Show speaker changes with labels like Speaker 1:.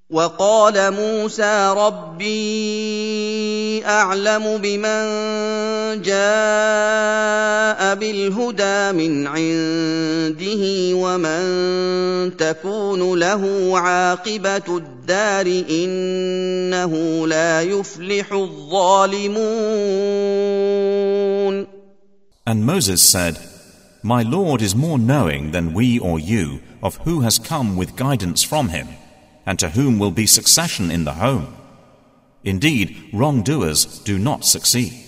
Speaker 1: وقال موسى ربي أعلم بمن جاء بالهدى من عنده ومن تكون له عاقبة الدار إنه لا يفلح الظالمون.
Speaker 2: And Moses said, My Lord is more knowing than we or you of who has come with guidance from him, and to whom will be succession in the home. Indeed, wrongdoers do not succeed.